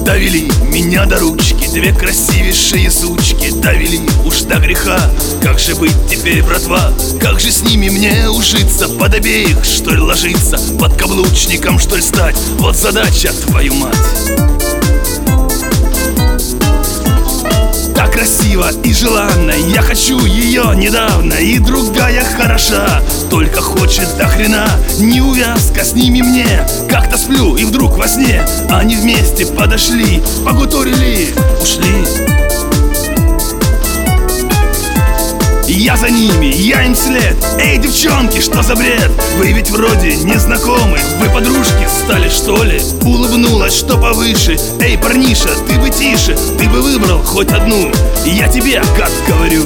Довели меня до ручки две красивейшие сучки. Довели уж до греха. Как же быть теперь, братва? Как же с ними мне ужиться? Под обеих, что ли, ложиться? Под каблучником, что ли, стать? Вот задача, твою мать. Так красиво и желанно, я хочу ее недавно. И другая хороша, только хочет до хрена. Неувязка с ними мне. Как-то сплю и вдруг во сне они вместе подошли, погуторили, ушли. Я за ними, я им след. Эй, девчонки, что за бред? Вы ведь вроде не знакомы. Вы подружки стали, что ли? Улыбнулась, что повыше. Эй, парниша, ты бы тише. Ты бы выбрал хоть одну. Я тебе как говорю.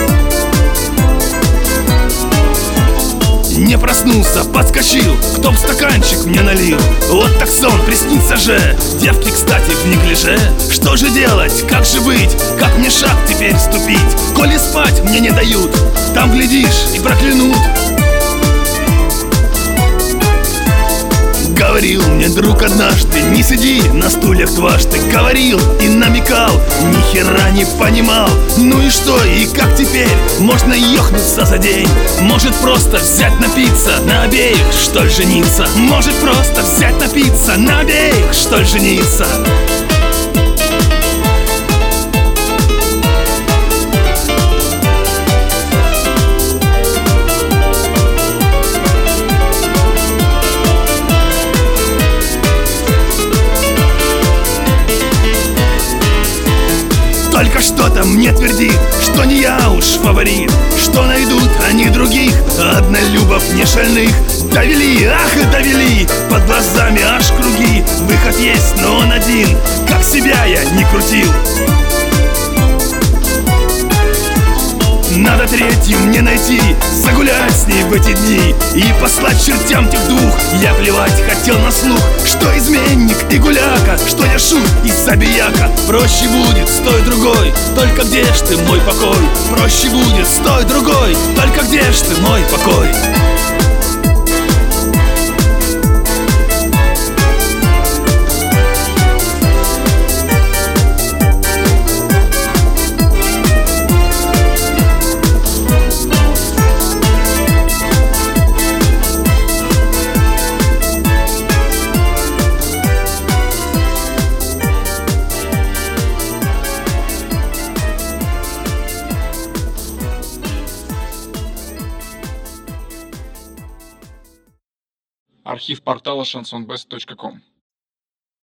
Не проснулся, подскочил, кто б стаканчик мне налил. Вот так сон, приснится же. Девки, кстати, в неглиже. Что же делать, как же быть? Как мне шаг теперь ступить? Коли спать мне не дают, там, глядишь, и проклянут. Говорил мне друг однажды: не сиди на стульях дважды. Говорил и намекал, ни хера не понимал. Ну и что, и как теперь? Можно ёхнуться за день. Может просто взять напиться, на обеих, что ли, жениться? Может просто взять напиться, на обеих, что ли, жениться? Только что-то мне твердит, что не я уж фаворит, что найдут они других, однолюбов не шальных. Довели, ах, довели, под глазами аж круги. Выход есть, но он один, как себя я не крутил. Надо третью мне найти, загулять с ней в эти дни и послать чертям тех двух. Я плевать хотел на слух, что изменник и гуляка, что я шут и забияка. Проще будет с той другой, только где ж ты, мой покой? Проще будет с той другой, только где ж ты, мой покой? Архив портала chansonbest.com.